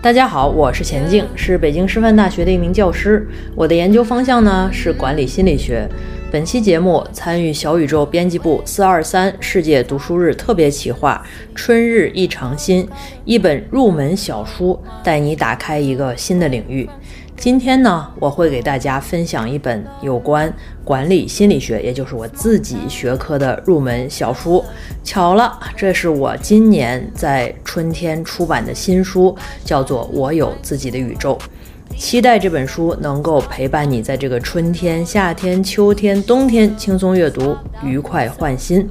大家好，我是钱静，是北京师范大学的一名教师。我的研究方向呢是管理心理学。本期节目参与小宇宙编辑部423世界读书日特别企划春日忆长新，一本入门小书，带你打开一个新的领域。今天呢，我会给大家分享一本有关管理心理学，也就是我自己学科的入门小书。巧了，这是我今年在春天出版的新书，叫做《我有自己的宇宙》。期待这本书能够陪伴你在这个春天、夏天、秋天、冬天轻松阅读，愉快换新。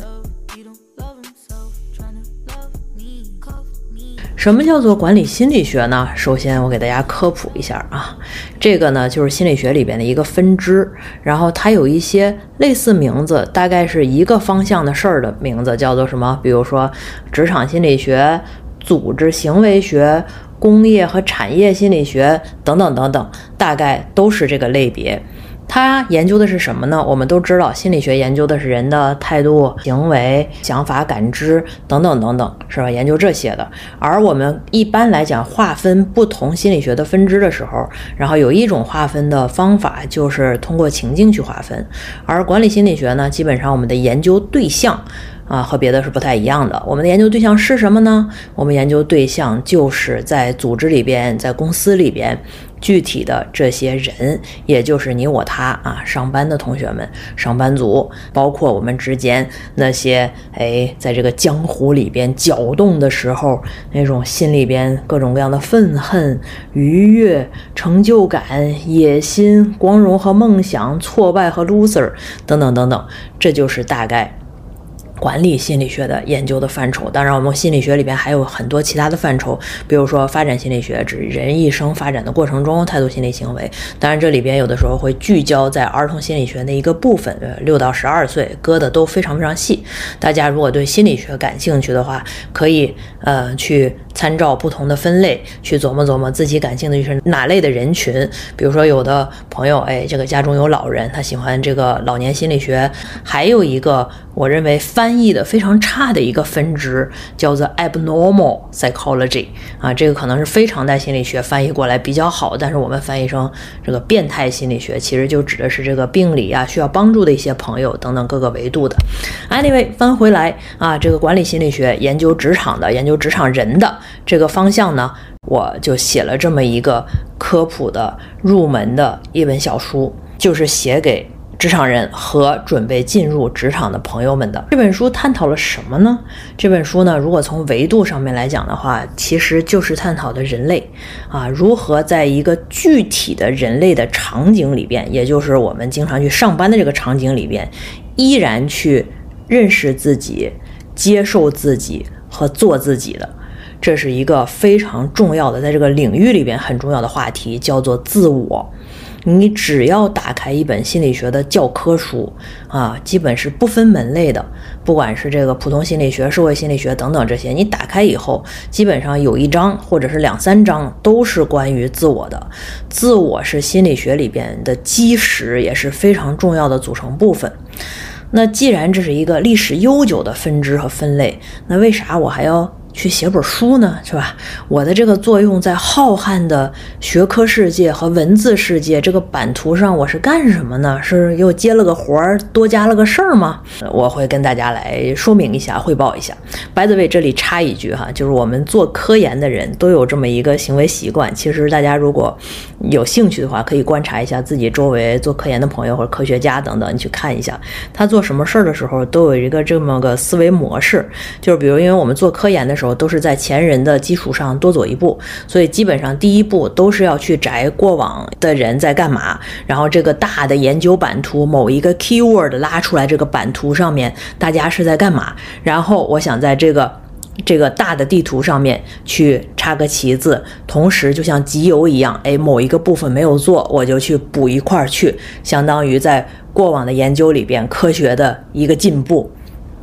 什么叫做管理心理学呢？首先我给大家科普一下啊，这个呢就是心理学里边的一个分支，然后它有一些类似名字，大概是一个方向的事儿的名字，叫做什么？比如说职场心理学、组织行为学、工业和产业心理学等等等等，大概都是这个类别。它研究的是什么呢？我们都知道心理学研究的是人的态度、行为、想法、感知等等等等，是吧？研究这些的。而我们一般来讲划分不同心理学的分支的时候，然后有一种划分的方法就是通过情境去划分。而管理心理学呢，基本上我们的研究对象和别的是不太一样的。我们的研究对象是什么呢？我们研究对象就是在组织里边，在公司里边具体的这些人，也就是你我他上班的同学们、上班族，包括我们之间那些在这个江湖里边搅动的时候，那种心里边各种各样的愤恨、愉悦、成就感、野心、光荣和梦想、挫败和 loser 等等等等，这就是大概管理心理学的研究的范畴。当然我们心理学里边还有很多其他的范畴，比如说发展心理学，指人一生发展的过程中态度心理行为。当然这里边有的时候会聚焦在儿童心理学的一个部分，6到12岁割的都非常非常细。大家如果对心理学感兴趣的话，可以去参照不同的分类去琢磨琢磨自己感兴趣是哪类的人群。比如说有的朋友这个家中有老人，他喜欢这个老年心理学。还有一个我认为翻译的非常差的一个分支叫做 abnormal psychology 这个可能是非常态心理学翻译过来比较好，但是我们翻译成这个变态心理学，其实就指的是这个病理需要帮助的一些朋友等等各个维度的。Anyway， 翻回来这个管理心理学研究职场的、研究职场人的这个方向呢，我就写了这么一个科普的入门的一本小书，就是写给职场人和准备进入职场的朋友们的。这本书探讨了什么呢？这本书呢，如果从维度上面来讲的话，其实就是探讨的人类如何在一个具体的人类的场景里边，也就是我们经常去上班的这个场景里边，依然去认识自己、接受自己和做自己的。这是一个非常重要的，在这个领域里边很重要的话题，叫做自我。你只要打开一本心理学的教科书基本是不分门类的，不管是这个普通心理学、社会心理学等等这些，你打开以后基本上有一章或者是2、3章都是关于自我的。自我是心理学里边的基石，也是非常重要的组成部分。那既然这是一个历史悠久的分支和分类，那为啥我还要去写本书呢？是吧？我的这个作用在浩瀚的学科世界和文字世界这个版图上，我是干什么呢？是又接了个活儿，多加了个事儿吗？我会跟大家来说明一下，汇报一下。by the way， 这里插一句就是我们做科研的人都有这么一个行为习惯。其实大家如果有兴趣的话，可以观察一下自己周围做科研的朋友或者科学家等等，你去看一下他做什么事儿的时候都有一个这么个思维模式。就是比如因为我们做科研的时候都是在前人的基础上多走一步，所以基本上第一步都是要去摘过往的人在干嘛，然后这个大的研究版图某一个 keyword 拉出来，这个版图上面大家是在干嘛，然后我想在这个大的地图上面去插个旗子，同时就像集邮一样，某一个部分没有做，我就去补一块去，相当于在过往的研究里边科学的一个进步。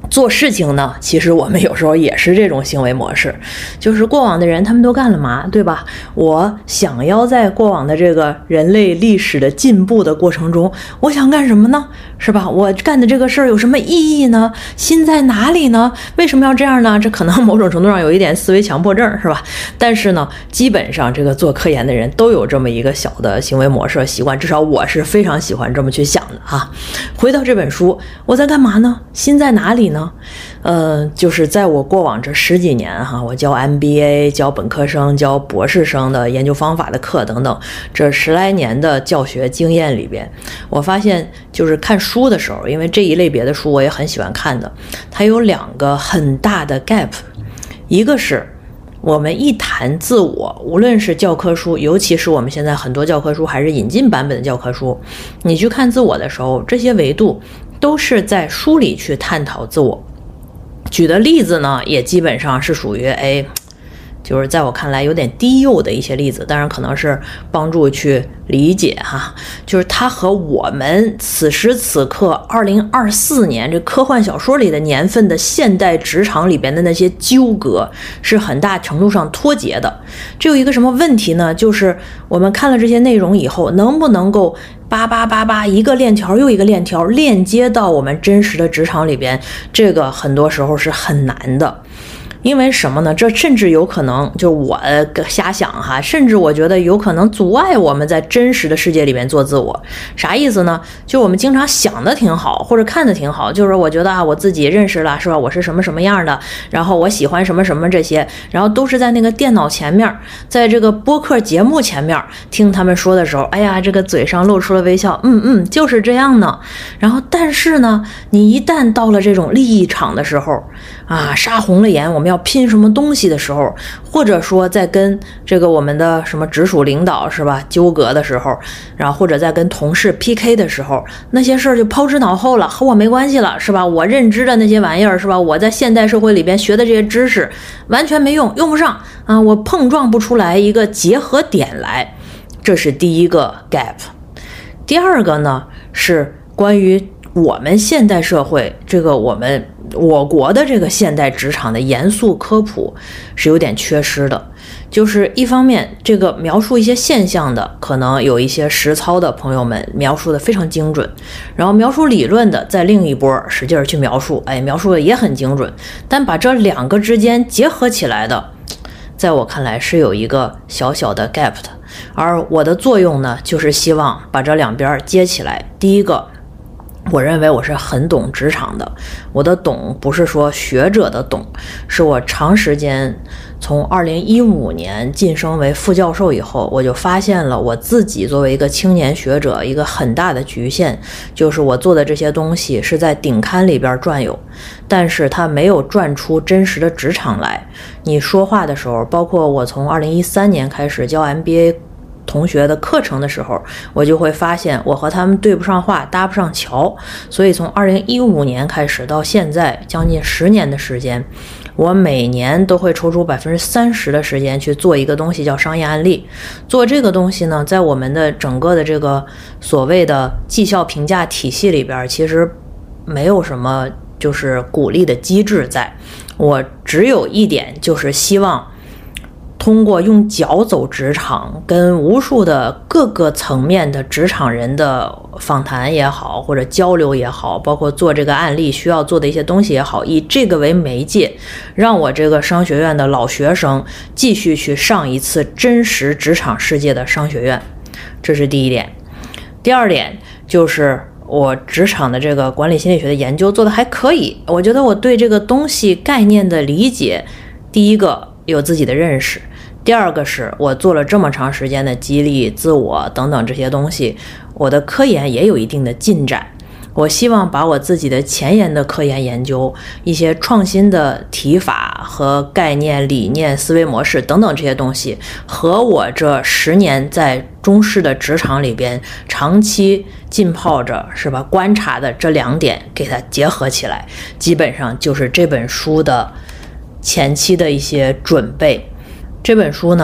做事情呢，其实我们有时候也是这种行为模式，就是过往的人他们都干了嘛，对吧？我想要在过往的这个人类历史的进步的过程中，我想干什么呢？是吧？我干的这个事儿有什么意义呢？心在哪里呢？为什么要这样呢？这可能某种程度上有一点思维强迫症，是吧？但是呢，基本上这个做科研的人都有这么一个小的行为模式习惯，至少我是非常喜欢这么去想的哈。回到这本书，我在干嘛呢？心在哪里呢？就是在我过往这10几年哈，我教 MBA、教本科生、教博士生的研究方法的课等等，这10来年的教学经验里边，我发现就是看书的时候，因为这一类别的书我也很喜欢看的，它有2个很大的 gap， 一个是我们一谈自我，无论是教科书，尤其是我们现在很多教科书还是引进版本的教科书，你去看自我的时候，这些维度都是在书里去探讨自我。举的例子呢，也基本上是属于就是在我看来有点低幼的一些例子，当然可能是帮助去理解哈，就是它和我们此时此刻2024年这科幻小说里的年份的现代职场里边的那些纠葛是很大程度上脱节的。这有一个什么问题呢？就是我们看了这些内容以后，能不能够一个链条又一个链条链接到我们真实的职场里边，这个很多时候是很难的。因为什么呢？这甚至有可能，就我瞎想哈，甚至我觉得有可能阻碍我们在真实的世界里面做自我。啥意思呢？就我们经常想的挺好，或者看的挺好，就是我觉得我自己认识了，是吧？我是什么什么样的，然后我喜欢什么什么这些，然后都是在那个电脑前面，在这个播客节目前面听他们说的时候，哎呀，这个嘴上露出了微笑，就是这样呢。然后但是呢，你一旦到了这种利益场的时候杀红了眼，我们要拼什么东西的时候，或者说在跟这个我们的什么直属领导是吧纠葛的时候，然后或者在跟同事 PK 的时候，那些事儿就抛之脑后了，和我没关系了，是吧？我认知的那些玩意儿是吧？我在现代社会里边学的这些知识完全没用，用不上我碰撞不出来一个结合点来，这是第一个 gap。 第二个呢是关于我们现代社会这个我国的这个现代职场的严肃科普是有点缺失的。就是一方面这个描述一些现象的可能有一些实操的朋友们描述的非常精准，然后描述理论的在另一波使劲去描述，描述的也很精准，但把这2个之间结合起来的，在我看来是有一个小小的 gap 的。而我的作用呢，就是希望把这2边接起来。第一个，我认为我是很懂职场的，我的懂不是说学者的懂，是我长时间从2015年晋升为副教授以后，我就发现了我自己作为一个青年学者一个很大的局限，就是我做的这些东西是在顶刊里边转悠，但是它没有转出真实的职场来。你说话的时候，包括我从2013年开始教 MBA同学的课程的时候，我就会发现我和他们对不上话，搭不上桥。所以从2015年开始到现在将近10年的时间，我每年都会抽出30%的时间去做一个东西叫商业案例。做这个东西呢，在我们的整个的这个所谓的绩效评价体系里边，其实没有什么就是鼓励的机制在。我只有一点，就是希望通过用脚走职场，跟无数的各个层面的职场人的访谈也好，或者交流也好，包括做这个案例需要做的一些东西也好，以这个为媒介，让我这个商学院的老学生继续去上一次真实职场世界的商学院。这是第一点。第二点就是我职场的这个管理心理学的研究做得还可以，我觉得我对这个东西概念的理解，第一个有自己的认识，第二个是我做了这么长时间的激励自我等等这些东西，我的科研也有一定的进展。我希望把我自己的前沿的科研研究，一些创新的提法和概念理念思维模式等等这些东西，和我这10年在中式的职场里边长期浸泡着是吧观察的这2点给它结合起来，基本上就是这本书的前期的一些准备。这本书呢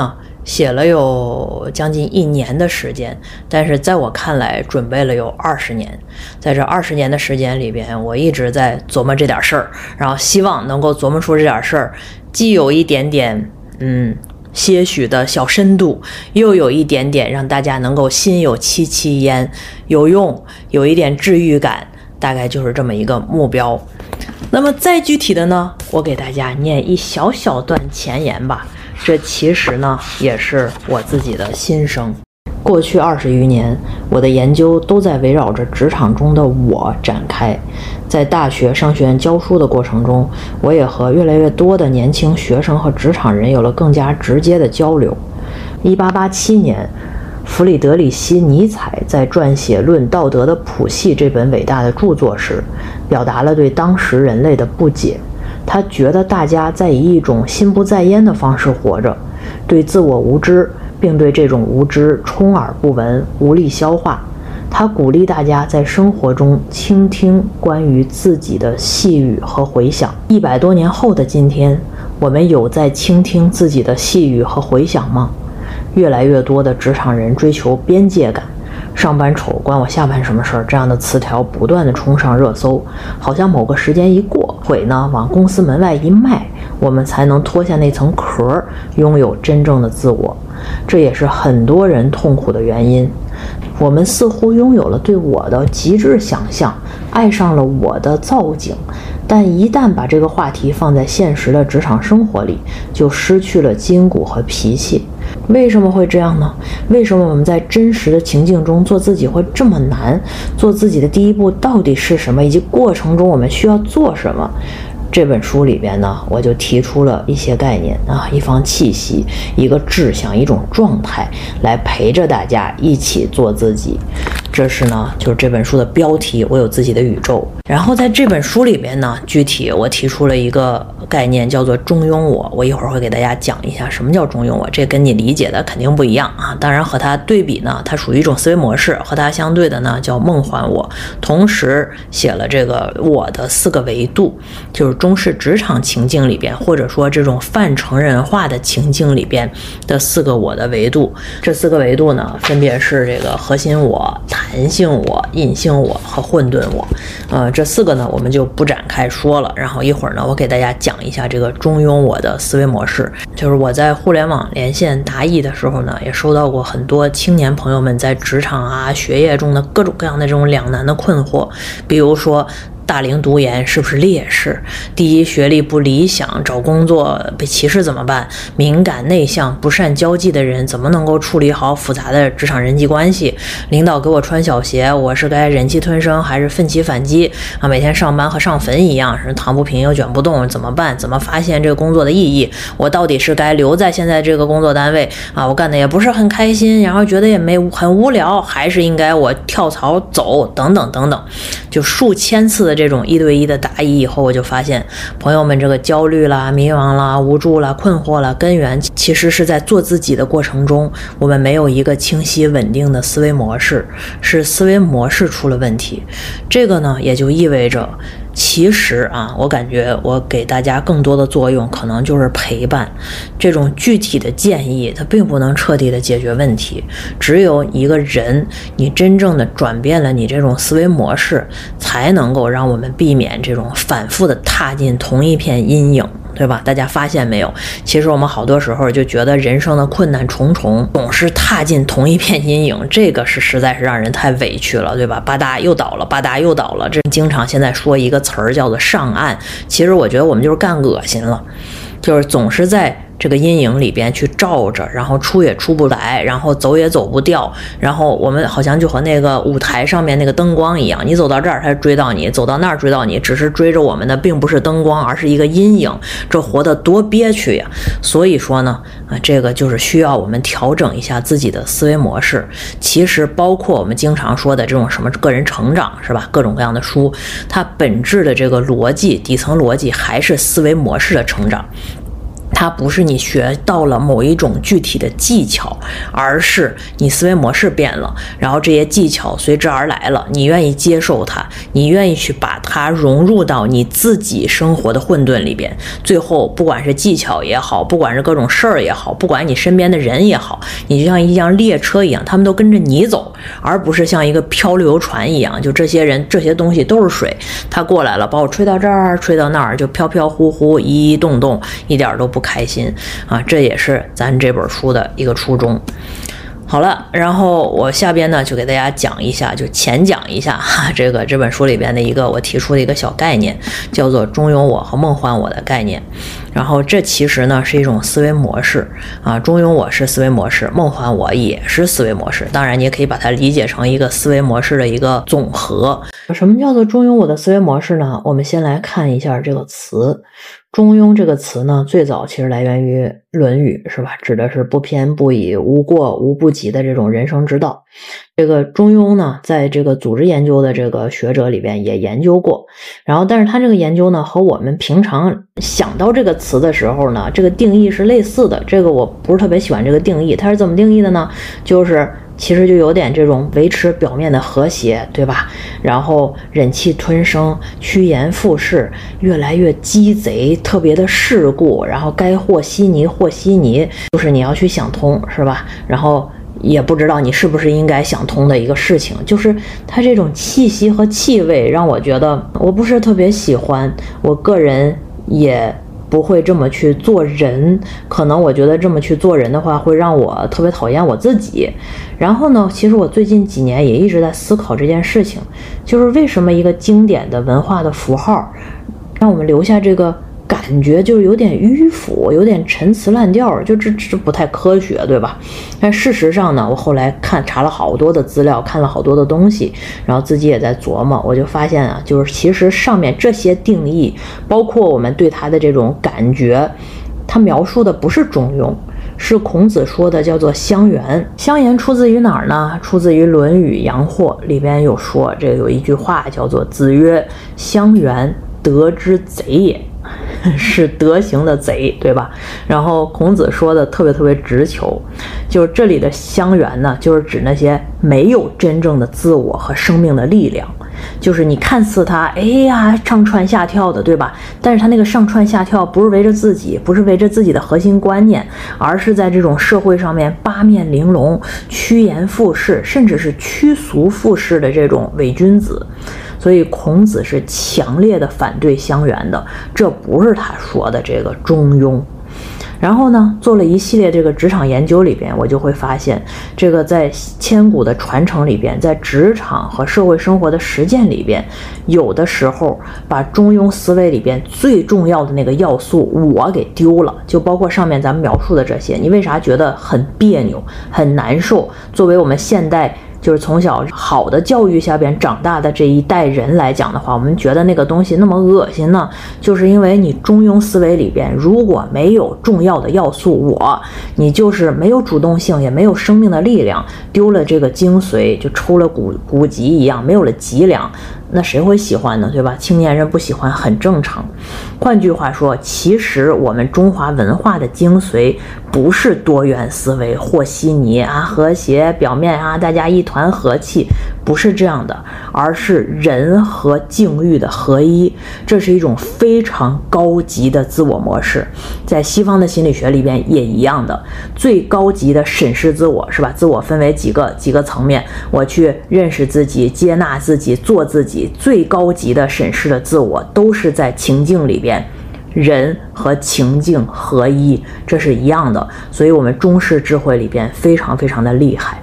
写了有将近1年的时间，但是在我看来准备了有20年。在这20年的时间里边，我一直在琢磨这点事儿，然后希望能够琢磨出这点事儿，既有一点点些许的小深度，又有一点点让大家能够心有戚戚焉，有用，有一点治愈感，大概就是这么一个目标。那么再具体的呢，我给大家念一小小段前言吧。这其实呢也是我自己的心声。过去20余年，我的研究都在围绕着职场中的我展开。在大学商学院教书的过程中，我也和越来越多的年轻学生和职场人有了更加直接的交流。1887年，弗里德里希·尼采在撰写《论道德的谱系》这本伟大的著作时，表达了对当时人类的不解。他觉得大家在以一种心不在焉的方式活着，对自我无知，并对这种无知充耳不闻，无力消化。他鼓励大家在生活中倾听关于自己的细语和回响。100多年后的今天，我们有在倾听自己的细语和回响吗？越来越多的职场人追求边界感，上班丑关我下班什么事儿这样的词条不断的冲上热搜，好像某个时间一过，腿呢往公司门外一迈，我们才能脱下那层壳，拥有真正的自我。这也是很多人痛苦的原因。我们似乎拥有了对我的极致想象，爱上了我的造景，但一旦把这个话题放在现实的职场生活里，就失去了筋骨和脾气。为什么会这样呢？为什么我们在真实的情境中做自己会这么难？做自己的第一步到底是什么？以及过程中我们需要做什么？这本书里边呢，我就提出了一些概念啊，一方气息，一个志向，一种状态，来陪着大家一起做自己。这是呢，就是这本书的标题，我有自己的宇宙。然后在这本书里边呢，具体我提出了一个概念，叫做中庸我。我一会儿会给大家讲一下什么叫中庸我，这跟你理解的肯定不一样啊。当然和它对比呢，它属于一种思维模式，和它相对的呢叫梦幻我。同时写了这个我的4个维度，就是中式职场情境里边，或者说这种泛成人化的情境里边的4个我的维度。这4个维度呢，分别是这个核心我、弹性我、隐性我和混沌我。这4个呢，我们就不展开说了。然后一会儿呢，我给大家讲一下这个中庸我的思维模式。就是我在互联网连线答疑的时候呢，也收到过很多青年朋友们在职场啊、学业中的各种各样的这种两难的困惑，比如说大龄读研是不是劣势？第一学历不理想，找工作被歧视怎么办？敏感内向不善交际的人怎么能够处理好复杂的职场人际关系？领导给我穿小鞋，我是该忍气吞声还是奋起反击啊？每天上班和上坟一样，是躺不平又卷不动，怎么办？怎么发现这个工作的意义？我到底是该留在现在这个工作单位啊？我干的也不是很开心，然后觉得也很无聊，还是应该我跳槽走？等等等等，就数千次的这种1对1的答疑以后，我就发现朋友们这个焦虑啦、迷茫啦、无助啦、困惑啦，根源其实是在做自己的过程中，我们没有一个清晰稳定的思维模式，是思维模式出了问题。这个呢，也就意味着其实啊，我感觉我给大家更多的作用可能就是陪伴。这种具体的建议它并不能彻底的解决问题，只有一个人你真正的转变了你这种思维模式，才能够让我们避免这种反复的踏进同一片阴影，对吧？大家发现没有？其实我们好多时候就觉得人生的困难重重，总是踏进同一片阴影，这个是实在是让人太委屈了，对吧？吧嗒又倒了，吧嗒又倒了。这经常现在说一个词儿叫做上岸，其实我觉得我们就是干恶心了，就是总是在这个阴影里边去照着，然后出也出不来，然后走也走不掉，然后我们好像就和那个舞台上面那个灯光一样，你走到这儿它追到你，走到那儿追到你，只是追着我们的并不是灯光，而是一个阴影，这活得多憋屈呀。所以说呢，这个就是需要我们调整一下自己的思维模式。其实包括我们经常说的这种什么个人成长，是吧？各种各样的书，它本质的这个逻辑，底层逻辑还是思维模式的成长。 它不是你学到了某一种具体的技巧，而是你思维模式变了，然后这些技巧随之而来了，你愿意接受它，你愿意去把它融入到你自己生活的混沌里边，最后不管是技巧也好，不管是各种事儿也好，不管你身边的人也好，你就像一辆列车一样，他们都跟着你走，而不是像一个漂流船一样，就这些人这些东西都是水，他过来了把我吹到这儿吹到那儿，就飘飘忽忽移移动动，一点都不开心啊！这也是咱这本书的一个初衷。好了，然后我下边呢就给大家讲一下，就浅讲一下这本书里边的一个我提出的一个小概念，叫做中庸我和梦幻我的概念。然后这其实呢是一种思维模式啊，中庸我是思维模式，梦幻我也是思维模式。当然你也可以把它理解成一个思维模式的一个总和。什么叫做中庸我的思维模式呢？我们先来看一下这个词。中庸这个词呢，最早其实来源于《论语》，是吧？指的是不偏不倚、无过无不及的这种人生之道。这个中庸呢，在这个组织研究的这个学者里边也研究过。然后，但是他这个研究呢，和我们平常想到这个词的时候呢，这个定义是类似的。这个我不是特别喜欢这个定义，它是怎么定义的呢？就是其实就有点这种维持表面的和谐，对吧？然后忍气吞声、趋炎附势，越来越鸡贼，特别的世故，然后该和稀泥和稀泥，就是你要去想通，是吧？然后也不知道你是不是应该想通的一个事情，就是它这种气息和气味让我觉得我不是特别喜欢，我个人也不会这么去做人，可能我觉得这么去做人的话会让我特别讨厌我自己。然后呢，其实我最近几年也一直在思考这件事情，就是为什么一个经典的文化的符号让我们留下这个感觉就是有点迂腐，有点陈词滥调，就这不太科学，对吧？但事实上呢，我后来查了好多的资料，看了好多的东西，然后自己也在琢磨，我就发现啊，就是其实上面这些定义，包括我们对它的这种感觉，它描述的不是中庸，是孔子说的，叫做相原。相原出自于哪儿呢？出自于《论语阳货》里边有说，这有一句话叫做子曰：相原，德之贼也。是德行的贼，对吧？然后孔子说的特别直球，就是这里的相原呢，就是指那些没有真正的自我和生命的力量，就是你看似他哎呀上蹿下跳的，对吧？但是他那个上蹿下跳不是围着自己，不是围着自己的核心观念，而是在这种社会上面八面玲珑、趋炎附势，甚至是趋俗附势的这种伪君子。所以孔子是强烈的反对相原的，这不是他说的这个中庸。然后呢，做了一系列这个职场研究里边，我就会发现，这个在千古的传承里边，在职场和社会生活的实践里边，有的时候把中庸思维里边最重要的那个要素我给丢了，就包括上面咱们描述的这些，你为啥觉得很别扭、很难受？作为我们现代就是从小好的教育下边长大的这一代人来讲的话，我们觉得那个东西那么恶心呢，就是因为你中庸思维里边如果没有重要的要素我，你就是没有主动性，也没有生命的力量，丢了这个精髓，就抽了骨脊一样，没有了脊梁，那谁会喜欢呢，对吧？青年人不喜欢很正常。换句话说，其实我们中华文化的精髓不是多元思维、和稀泥啊、和谐表面啊，大家一团和气，不是这样的，而是人和境遇的合一。这是一种非常高级的自我模式，在西方的心理学里边也一样的。最高级的审视自我，是吧？自我分为几个层面，我去认识自己、接纳自己、做自己。最高级的审视的自我都是在情境里边，人和情境合一，这是一样的。所以我们中式智慧里边非常的厉害。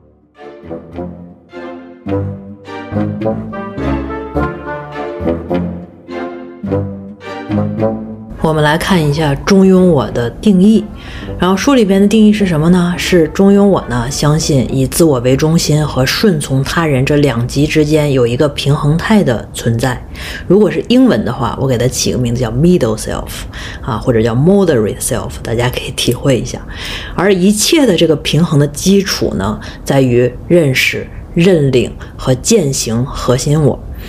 我们来看一下中庸我的定义，然后书里边的定义是什么呢？是中庸我呢，相信以自我为中心和顺从他人这两极之间有一个平衡态的存在。如果是英文的话，我给它起个名字叫 middle self 啊，或者叫 moderate self， 大家可以体会一下。而一切的这个平衡的基础呢，在于认识、认领和践行核心我。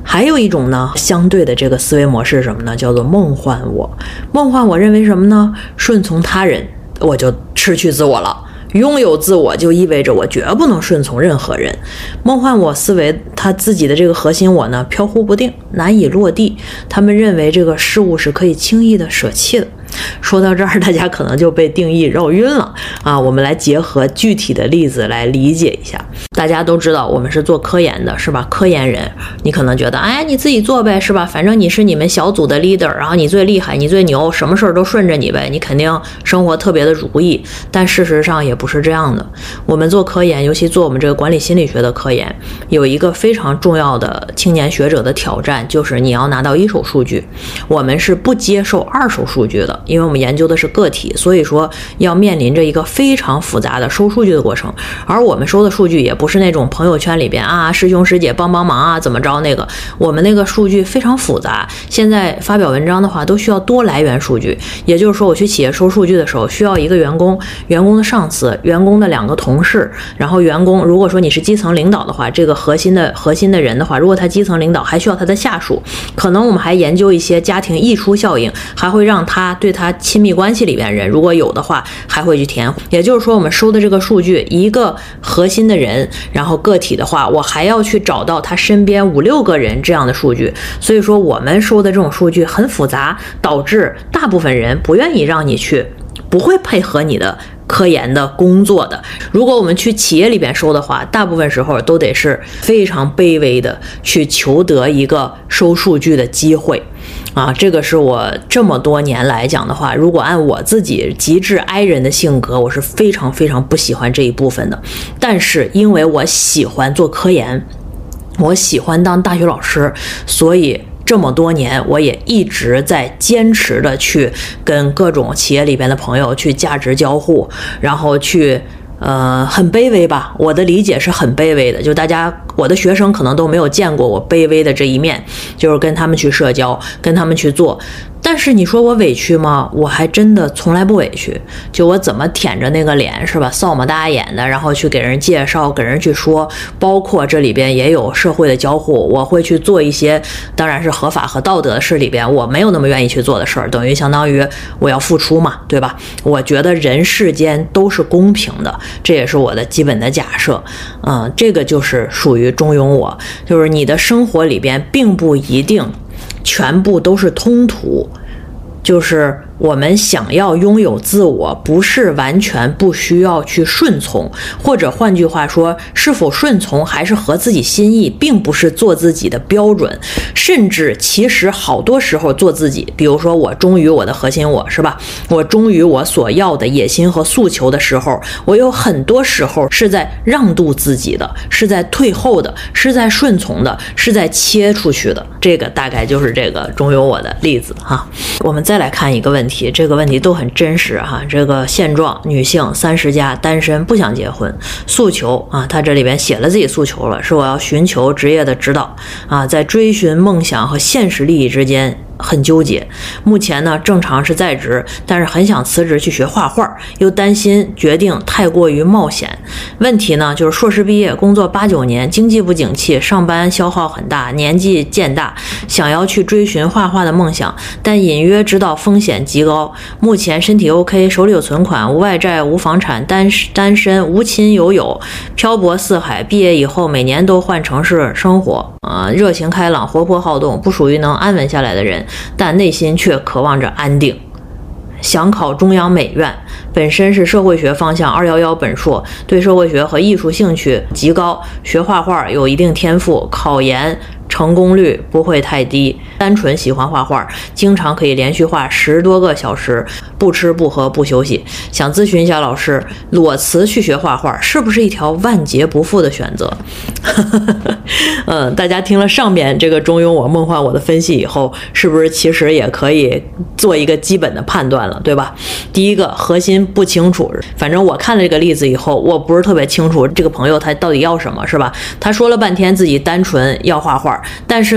还有一种呢，相对的这个思维模式是什么呢？叫做梦幻我。梦幻我认为什么呢？顺从他人，我就失去自我了。拥有自我就意味着我绝不能顺从任何人。梦幻我思维他自己的这个核心我呢，飘忽不定，难以落地。他们认为这个事物是可以轻易的舍弃的。说到这儿，大家可能就被定义绕晕了啊！我们来结合具体的例子来理解一下。大家都知道我们是做科研的，是吧？科研人，你可能觉得，哎，你自己做呗，是吧？反正你是你们小组的 leader， 然后你最厉害，你最牛，什么事儿都顺着你呗，你肯定生活特别的如意。但事实上也不是这样的。我们做科研，尤其做我们这个管理心理学的科研，有一个非常重要的青年学者的挑战，就是你要拿到一手数据。我们是不接受二手数据的。因为我们研究的是个体，所以说要面临着一个非常复杂的收数据的过程。而我们收的数据也不是那种朋友圈里边啊，师兄师姐帮帮忙啊，怎么着那个。我们那个数据非常复杂，现在发表文章的话都需要多来源数据。也就是说，我去企业收数据的时候，需要一个员工、员工的上司、员工的2个同事，然后员工，如果说你是基层领导的话，这个核心的人的话，如果他基层领导，还需要他的下属。可能我们还研究一些家庭溢出效应，还会让他对他亲密关系里边人，如果有的话还会去填。也就是说，我们收的这个数据，一个核心的人，然后个体的话，我还要去找到他身边5、6个人这样的数据。所以说我们收的这种数据很复杂，导致大部分人不愿意让你去，不会配合你的科研的工作的。如果我们去企业里边收的话，大部分时候都得是非常卑微的去求得一个收数据的机会啊。这个是我这么多年来讲的话，如果按我自己极致 I 人的性格，我是非常非常不喜欢这一部分的。但是因为我喜欢做科研，我喜欢当大学老师，所以这么多年我也一直在坚持的去跟各种企业里边的朋友去价值交互，然后去很卑微吧，我的理解是很卑微的，就大家我的学生可能都没有见过我卑微的这一面，就是跟他们去社交，跟他们去做。但是你说我委屈吗？我还真的从来不委屈。就我怎么舔着那个脸，是吧，扫么大眼的，然后去给人介绍，给人去说，包括这里边也有社会的交互，我会去做一些当然是合法和道德的事里边我没有那么愿意去做的事儿，等于相当于我要付出嘛，对吧？我觉得人世间都是公平的，这也是我的基本的假设。这个就是属于中庸我，就是你的生活里边并不一定全部都是通途，就是我们想要拥有自我，不是完全不需要去顺从，或者换句话说，是否顺从还是合自己心意，并不是做自己的标准。甚至其实好多时候做自己，比如说我忠于我的核心我，是吧？我忠于我所要的野心和诉求的时候，我有很多时候是在让渡自己的，是在退后的，是在顺从的，是在切出去的。这个大概就是这个忠于我的例子哈。我们再来看一个问题，这个问题都很真实哈。这个现状，女性30+单身，不想结婚，诉求啊，她这里边写了自己诉求了，是我要寻求职业的指导啊，在追寻梦想和现实利益之间很纠结。目前呢，正常是在职，但是很想辞职去学画画，又担心决定太过于冒险。问题呢，就是硕士毕业，工作8、9年，经济不景气，上班消耗很大，年纪渐大，想要去追寻画画的梦想，但隐约知道风险极高。目前身体 OK， 手里有存款，无外债，无房产，单身，无亲有友，漂泊四海。毕业以后每年都换城市生活，热情开朗，活泼好动，不属于能安稳下来的人，但内心却渴望着安定。想考中央美院，本身是社会学方向211本硕，对社会学和艺术兴趣极高，学画画有一定天赋，考研成功率不会太低，单纯喜欢画画，经常可以连续画10多个小时，不吃不喝不休息。想咨询一下老师，裸辞去学画画是不是一条万劫不复的选择？大家听了上边这个中庸我梦幻我的分析以后，是不是其实也可以做一个基本的判断了，对吧？第一个，核心不清楚，反正我看了这个例子以后，我不是特别清楚这个朋友他到底要什么，是吧？他说了半天自己单纯要画画，但是呢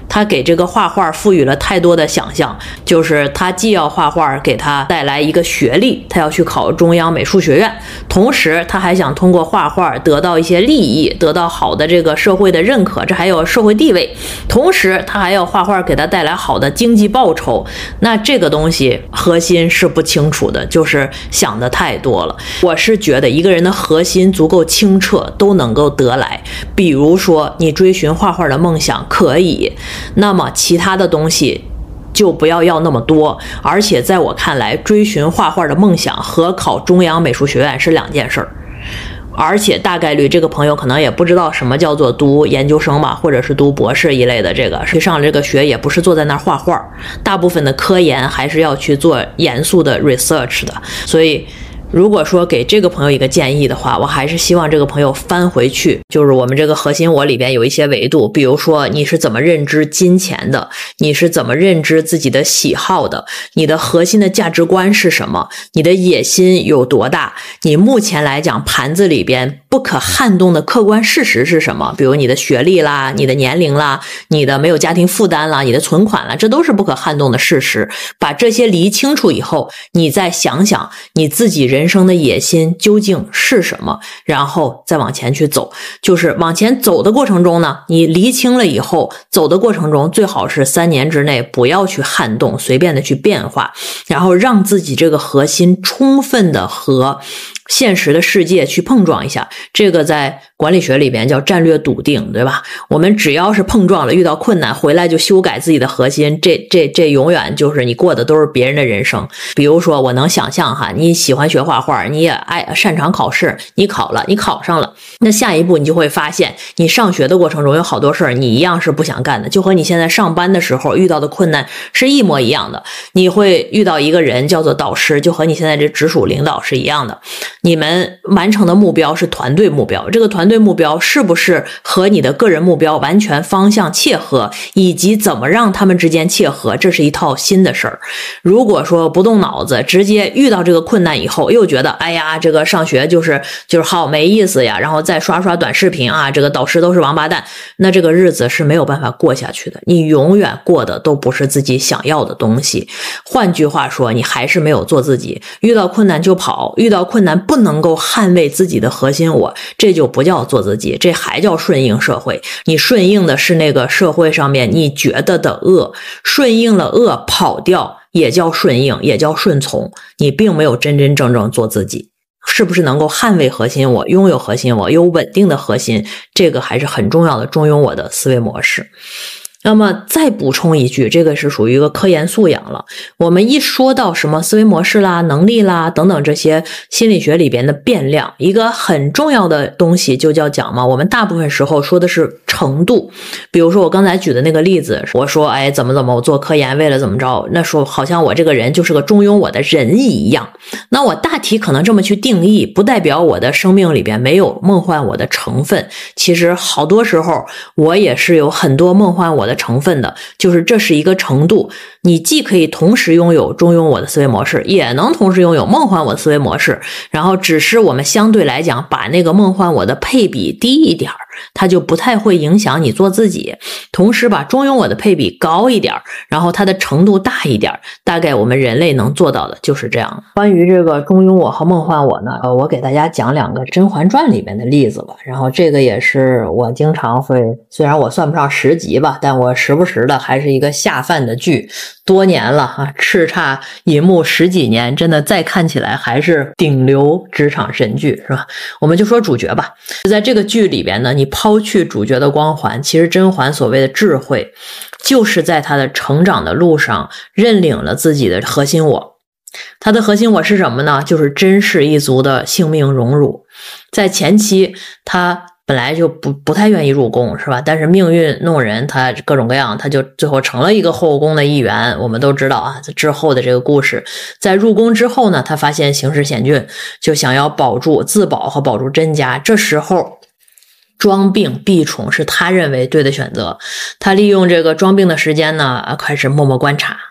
他给这个画画赋予了太多的想象，就是他既要画画给他带来一个学历，他要去考中央美术学院，同时他还想通过画画得到一些利益，得到好的这个社会的认可，这还有社会地位，同时他还要画画给他带来好的经济报酬。那这个东西核心是不清楚的，就是想的太多了。我是觉得一个人的核心足够清澈都能够得来，比如说你追寻画画的梦想可以，那么其他的东西就不要那么多。而且在我看来，追寻画画的梦想和考中央美术学院是两件事儿。而且大概率这个朋友可能也不知道什么叫做读研究生吧，或者是读博士一类的，这个去上这个学也不是坐在那儿画画，大部分的科研还是要去做严肃的 research 的。所以如果说给这个朋友一个建议的话，我还是希望这个朋友翻回去，就是我们这个核心我里边有一些维度，比如说你是怎么认知金钱的，你是怎么认知自己的喜好的，你的核心的价值观是什么，你的野心有多大，你目前来讲盘子里边不可撼动的客观事实是什么，比如你的学历啦，你的年龄啦，你的没有家庭负担啦，你的存款啦，这都是不可撼动的事实。把这些理清楚以后，你再想想你自己人生的野心究竟是什么，然后再往前去走。就是往前走的过程中呢，你理清了以后，走的过程中最好是3年之内不要去撼动，随便的去变化，然后让自己这个核心充分的和现实的世界去碰撞一下。这个在管理学里边叫战略笃定，对吧？我们只要是碰撞了，遇到困难回来就修改自己的核心，这永远就是你过的都是别人的人生。比如说我能想象哈，你喜欢学画画，你也擅长考试，你考了，你考上了，那下一步你就会发现你上学的过程中有好多事儿你一样是不想干的，就和你现在上班的时候遇到的困难是一模一样的。你会遇到一个人叫做导师，就和你现在这直属领导是一样的，你们完成的目标是团队目标，这个团队目标是不是和你的个人目标完全方向切合，以及怎么让他们之间切合，这是一套新的事儿。如果说不动脑子，直接遇到这个困难以后又觉得哎呀这个上学就是好没意思呀，然后再刷短视频啊，这个导师都是王八蛋，那这个日子是没有办法过下去的，你永远过的都不是自己想要的东西。换句话说，你还是没有做自己，遇到困难就跑，遇到困难不能够捍卫自己的核心我，这就不叫做自己，这还叫顺应社会。你顺应的是那个社会上面你觉得的恶，顺应了恶跑掉也叫顺应，也叫顺从，你并没有真正做自己。是不是能够捍卫核心我，拥有核心我，有稳定的核心，这个还是很重要的中庸我的思维模式。那么再补充一句，这个是属于一个科研素养了。我们一说到什么思维模式啦、能力啦等等这些心理学里边的变量，一个很重要的东西就叫讲嘛，我们大部分时候说的是程度。比如说我刚才举的那个例子，我说哎怎么我做科研为了怎么着，那说好像我这个人就是个中庸我的人一样。那我大体可能这么去定义，不代表我的生命里边没有梦幻我的成分。其实好多时候我也是有很多梦幻我的成分的，就是这是一个程度，你既可以同时拥有中庸我的思维模式，也能同时拥有梦幻我的思维模式，然后只是我们相对来讲把那个梦幻我的配比低一点，它就不太会影响你做自己，同时把中庸我的配比高一点，然后它的程度大一点，大概我们人类能做到的就是这样。关于这个中庸我和梦幻我呢，我给大家讲2个《甄嬛传》里面的例子吧。然后这个也是我经常会，虽然我算不上10集吧，但我时不时的还是一个下饭的剧，多年了啊，叱咤银幕10几年，真的再看起来还是顶流职场神剧，是吧？我们就说主角吧，在这个剧里边呢，你抛去主角的光环，其实甄嬛所谓的智慧，就是在她的成长的路上认领了自己的核心我。她的核心我是什么呢？就是甄氏一族的性命荣辱。在前期她本来就不太愿意入宫，是吧？但是命运弄人，他各种各样，他就最后成了一个后宫的一员。我们都知道啊，之后的这个故事，在入宫之后呢，他发现形势险峻，就想要自保和保住甄家。这时候装病避宠是他认为对的选择。他利用这个装病的时间呢，开始默默观察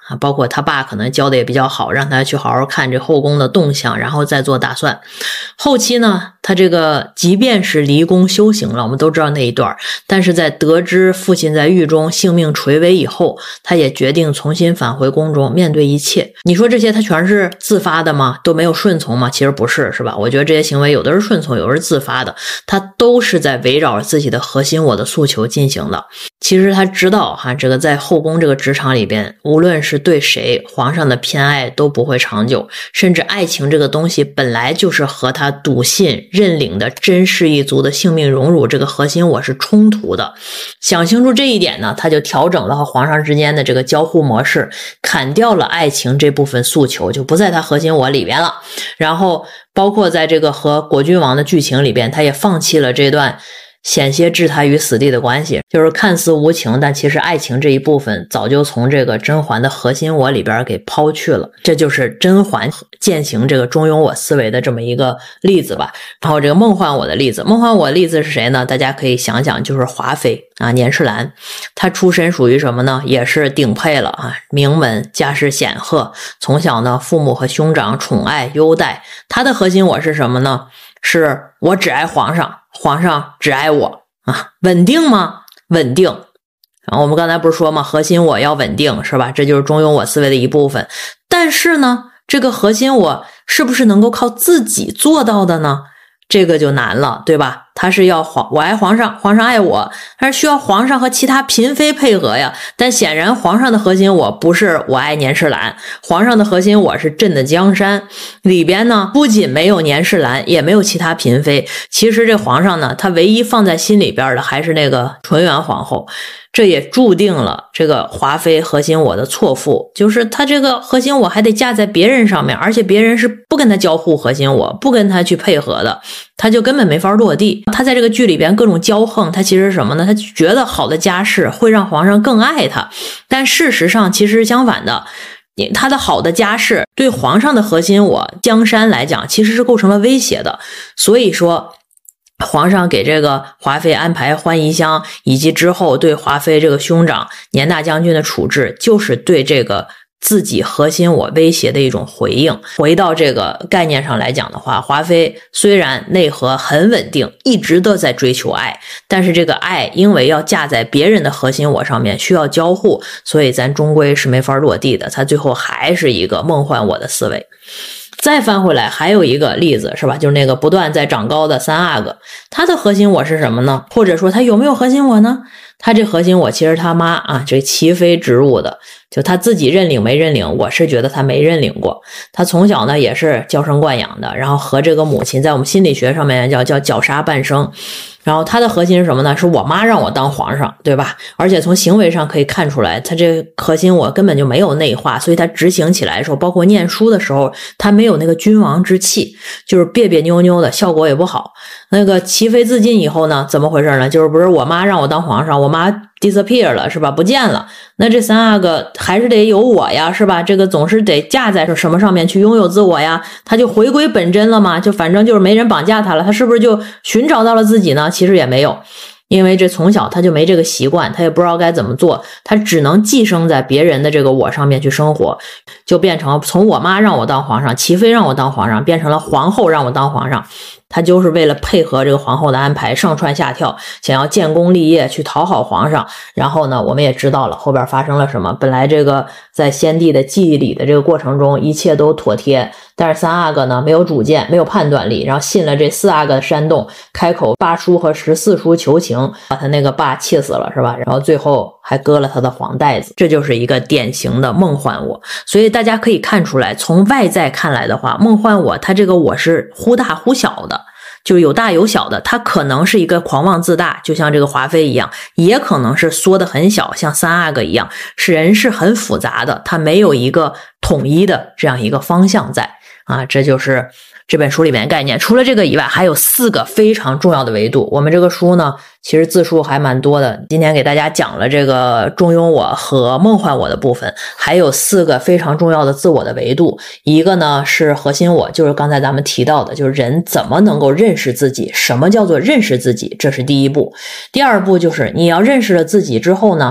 啊，包括他爸可能教的也比较好，让他去好好看这后宫的动向，然后再做打算。后期呢，他这个即便是离宫修行了，我们都知道那一段，但是在得知父亲在狱中性命垂危以后，他也决定重新返回宫中面对一切。你说这些他全是自发的吗？都没有顺从吗？其实不是，是吧？我觉得这些行为有的是顺从，有的是自发的，他都是在围绕自己的核心我的诉求进行的。其实他知道这个在后宫这个职场里边，无论是对谁，皇上的偏爱都不会长久，甚至爱情这个东西本来就是和他笃信认领的甄氏一族的性命荣辱这个核心我是冲突的。想清楚这一点呢，他就调整了和皇上之间的这个交互模式，砍掉了爱情这部分诉求，就不在他核心我里边了。然后包括在这个和果郡王的剧情里边，他也放弃了这段险些置他于死地的关系，就是看似无情，但其实爱情这一部分早就从这个甄嬛的核心我里边给抛去了。这就是甄嬛践行这个中庸我思维的这么一个例子吧。然后这个梦幻我的例子，梦幻我的例子是谁呢？大家可以想想，就是华妃啊，年世兰。她出身属于什么呢？也是顶配了啊，名门，家世显赫，从小呢父母和兄长宠爱优待。她的核心我是什么呢？是我只爱皇上，皇上只爱我啊。稳定吗？稳定。然后我们刚才不是说吗？核心我要稳定，是吧？这就是中庸我思维的一部分。但是呢，这个核心我是不是能够靠自己做到的呢？这个就难了，对吧？他是要我爱皇上，皇上爱我，他是需要皇上和其他嫔妃配合呀。但显然皇上的核心我不是我爱年世兰，皇上的核心我是朕的江山。里边呢，不仅没有年世兰，也没有其他嫔妃。其实这皇上呢，他唯一放在心里边的还是那个纯元皇后。这也注定了这个华妃核心我的错付，就是他这个核心我还得架在别人上面，而且别人是不跟他交互核心我，不跟他去配合的，他就根本没法落地。他在这个剧里边各种骄横，他其实是什么呢？他觉得好的家世会让皇上更爱他，但事实上其实是相反的。他的好的家世对皇上的核心我江山来讲其实是构成了威胁的。所以说皇上给这个华妃安排欢宜乡，以及之后对华妃这个兄长年大将军的处置，就是对这个自己核心我威胁的一种回应。回到这个概念上来讲的话，华妃虽然内核很稳定，一直都在追求爱，但是这个爱因为要架在别人的核心我上面，需要交互，所以咱终归是没法落地的，它最后还是一个梦幻我的思维。再翻回来还有一个例子，是吧？就是那个不断在长高的三阿哥，他的核心我是什么呢？或者说他有没有核心我呢？他这核心我其实他妈啊，这齐妃植入的，就他自己认领没认领，我是觉得他没认领过。他从小呢也是娇生惯养的，然后和这个母亲在我们心理学上面叫绞杀半生。然后他的核心是什么呢？是我妈让我当皇上，对吧？而且从行为上可以看出来，他这核心我根本就没有内化，所以他执行起来的时候，包括念书的时候，他没有那个君王之气，就是别别扭扭的，效果也不好。那个齐妃自尽以后呢，怎么回事呢？就是不是我妈让我当皇上，我妈 disappear 了，是吧？不见了。那这三阿哥还是得有我呀，是吧？这个总是得架在什么上面去拥有自我呀？他就回归本真了嘛？就反正就是没人绑架他了，他是不是就寻找到了自己呢？其实也没有，因为这从小他就没这个习惯，他也不知道该怎么做，他只能寄生在别人的这个我上面去生活，就变成从我妈让我当皇上，齐妃让我当皇上，变成了皇后让我当皇上。他就是为了配合这个皇后的安排，上蹿下跳，想要建功立业，去讨好皇上。然后呢，我们也知道了后边发生了什么。本来这个在先帝的记忆里的这个过程中，一切都妥帖，但是三阿哥呢没有主见，没有判断力，然后信了这四阿哥的煽动，开口8书和14书求情，把他那个爸气死了，是吧？然后最后还割了他的黄带子。这就是一个典型的梦幻我。所以大家可以看出来，从外在看来的话，梦幻我他这个我是忽大忽小的，就有大有小的，他可能是一个狂妄自大，就像这个华妃一样，也可能是缩得很小，像三阿哥一样，人是很复杂的，他没有一个统一的这样一个方向在啊。这就是这本书里面的概念。除了这个以外，还有4个非常重要的维度。我们这个书呢，其实字数还蛮多的，今天给大家讲了这个中庸我和梦幻我的部分，还有4个非常重要的自我的维度。一个呢是核心我，就是刚才咱们提到的，就是人怎么能够认识自己，什么叫做认识自己，这是第一步。第二步就是你要认识了自己之后呢，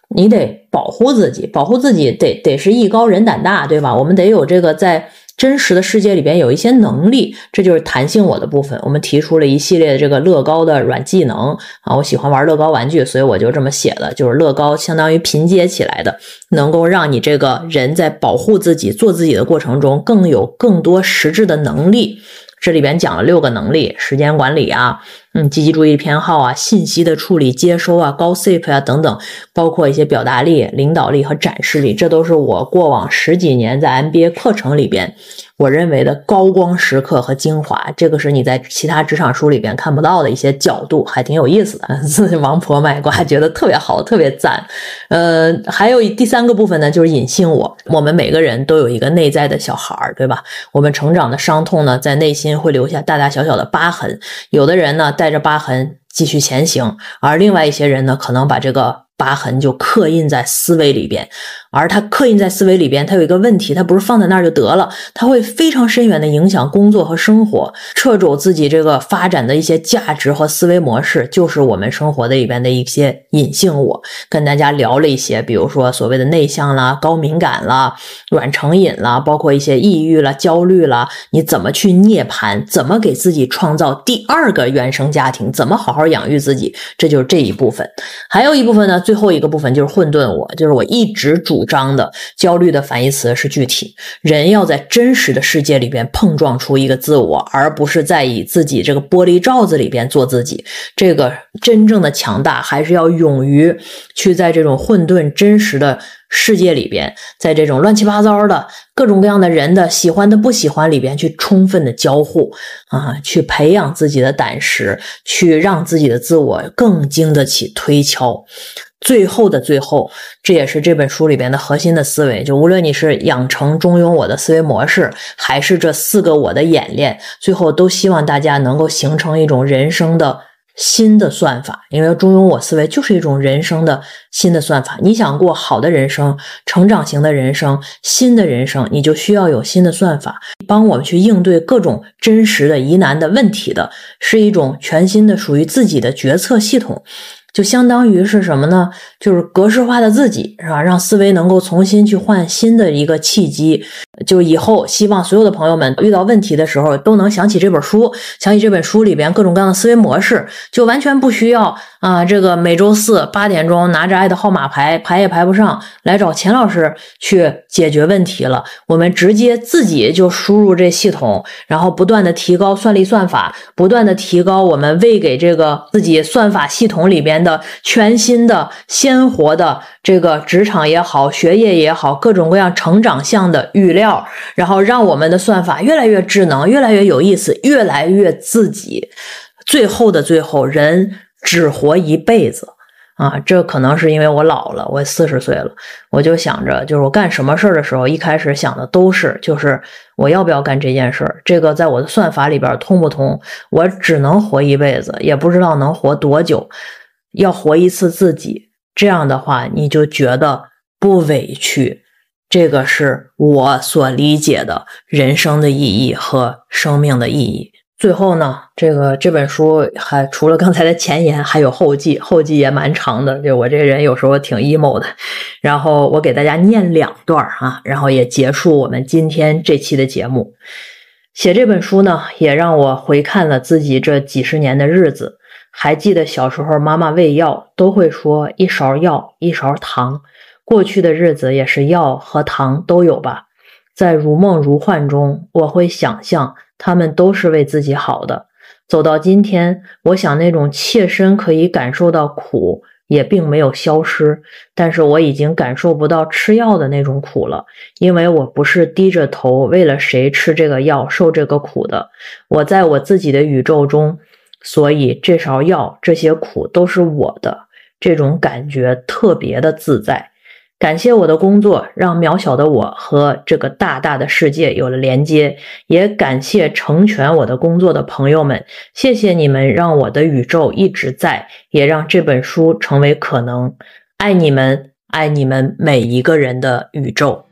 你得保护自己，保护自己得是艺高人胆大，对吧？我们得有这个在真实的世界里边有一些能力，这就是弹性我的部分。我们提出了一系列的这个乐高的软技能啊，我喜欢玩乐高玩具，所以我就这么写了，就是乐高相当于拼接起来的，能够让你这个人在保护自己、做自己的过程中更多实质的能力。这里边讲了6个能力：时间管理啊，积极注意偏好啊，信息的处理接收啊，gossip 啊等等，包括一些表达力、领导力和展示力，这都是我过往10几年在 MBA 课程里边我认为的高光时刻和精华。这个是你在其他职场书里边看不到的一些角度，还挺有意思的。王婆卖瓜，觉得特别好，特别赞。还有第3个部分呢，就是隐性我。我们每个人都有一个内在的小孩，对吧？我们成长的伤痛呢，在内心会留下大大小小的疤痕。有的人呢，带着疤痕继续前行，而另外一些人呢，可能把这个疤痕就刻印在思维里边。而它刻印在思维里边，它有一个问题，它不是放在那儿就得了，它会非常深远的影响工作和生活，掣肘自己这个发展的一些价值和思维模式，就是我们生活的里边的一些隐性我。跟大家聊了一些，比如说所谓的内向啦、高敏感啦、软成瘾啦，包括一些抑郁啦、焦虑啦，你怎么去涅槃，怎么给自己创造第2个原生家庭，怎么好好养育自己，这就是这一部分。还有一部分呢，最后一个部分就是混沌我，就是我一直主张的焦虑的反义词是具体。人要在真实的世界里边碰撞出一个自我，而不是在以自己这个玻璃罩子里边做自己。这个真正的强大还是要勇于去在这种混沌真实的世界里边，在这种乱七八糟的各种各样的人的喜欢的不喜欢里边去充分的交互啊，去培养自己的胆识，去让自己的自我更经得起推敲。最后的最后，这也是这本书里边的核心的思维，就无论你是养成中庸我的思维模式，还是这4个我的演练，最后都希望大家能够形成一种人生的新的算法。因为中庸我思维就是一种人生的新的算法，你想过好的人生、成长型的人生、新的人生，你就需要有新的算法，帮我们去应对各种真实的疑难的问题的，是一种全新的属于自己的决策系统。就相当于是什么呢？就是格式化的自己，是吧？让思维能够重新去换新的一个契机。就以后希望所有的朋友们遇到问题的时候都能想起这本书，想起这本书里边各种各样的思维模式，就完全不需要这个每周4 8点钟拿着爱的号码牌，排也排不上，来找钱老师去解决问题了。我们直接自己就输入这系统，然后不断的提高算力算法，不断的提高我们喂给这个自己算法系统里边的全新的鲜活的这个职场也好，学业也好，各种各样成长向的语料，然后让我们的算法越来越智能，越来越有意思，越来越自己。最后的最后，人只活一辈子啊！这可能是因为我老了，我40岁了，我就想着，就是我干什么事的时候，一开始想的都是，就是我要不要干这件事儿，这个在我的算法里边通不通？我只能活一辈子，也不知道能活多久，要活一次自己。这样的话，你就觉得不委屈。这个是我所理解的人生的意义和生命的意义。最后呢，这本书还除了刚才的前言，还有后记，后记也蛮长的，就我这人有时候挺 emo 的。然后我给大家念2段啊，然后也结束我们今天这期的节目。写这本书呢，也让我回看了自己这几十年的日子。还记得小时候妈妈喂药都会说一勺药一勺糖，过去的日子也是药和糖都有吧。在如梦如幻中，我会想象他们都是为自己好的。走到今天，我想那种切身可以感受到苦也并没有消失，但是我已经感受不到吃药的那种苦了，因为我不是低着头为了谁吃这个药受这个苦的，我在我自己的宇宙中，所以这勺药这些苦都是我的，这种感觉特别的自在。感谢我的工作让渺小的我和这个大大的世界有了连接，也感谢成全我的工作的朋友们，谢谢你们让我的宇宙一直在，也让这本书成为可能。爱你们，爱你们每一个人的宇宙。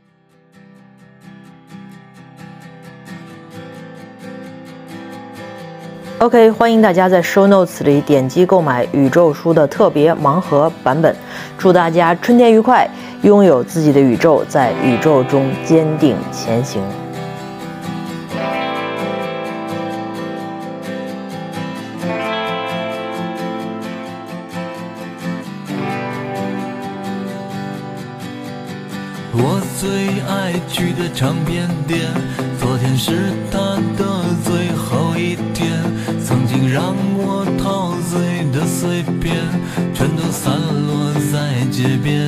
OK， 欢迎大家在 Show Notes 里点击购买宇宙书的特别盲盒版本。祝大家春天愉快，拥有自己的宇宙，在宇宙中坚定前行。 我最爱去的唱片店，昨天是它的最后一天，曾经让我陶醉的碎片全都散落在街边。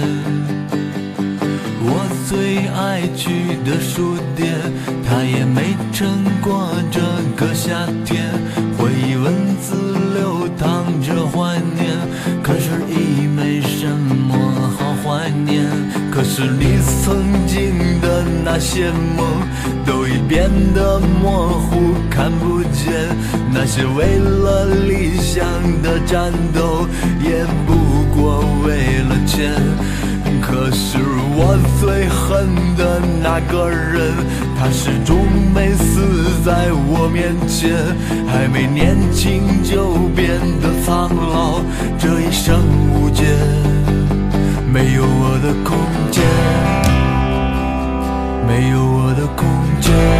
我最爱去的书店，它也没撑过这个夏天，回忆文字流淌着怀念，可是已没什么好怀念。可是你曾经的那些梦都已变得模糊看不见，那些为了理想的战斗也不过为了钱。可是我最恨的那个人，他始终没死在我面前，还没年轻就变得苍老，这一生无解，没有我的空间，没有我的空间。